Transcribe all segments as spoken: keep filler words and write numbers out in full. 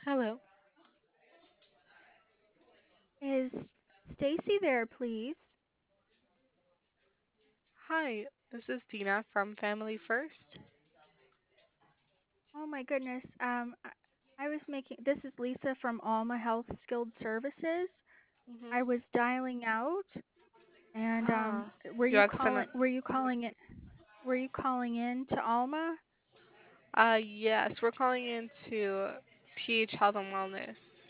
Hello. Is Stacy there, please? Hi, this is Dina from Family First. Oh my goodness. Um, I, I was making, this is Lisa from Alma Health Skilled Services. I Mm-hmm. was dialing out and um, Ah, were you you accident. calling, were you calling it, were you calling in to Alma? Uh, yes, we're calling into P H Health and Wellness.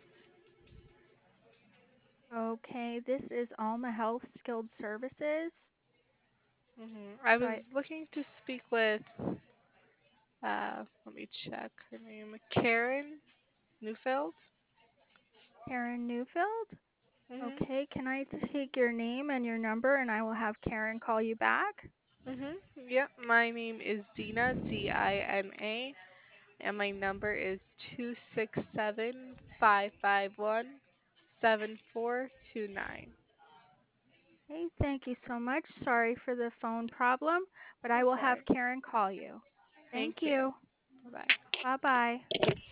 Okay, this is Alma Health Skilled Services. hmm I So I, was looking to speak with, uh, let me check her name, Karen Neufeld. Karen Newfield. Mm-hmm. Okay, can I take your name and your number and I will have Karen call you back? Mm-hmm. Yep, my name is Dina, D I N A, and my number is two six seven, five five one, seven four two nine. Hey, thank you so much. Sorry for the phone problem, but I will That's have alright. Karen call you. Thank Thank you. you. Bye bye. Bye bye.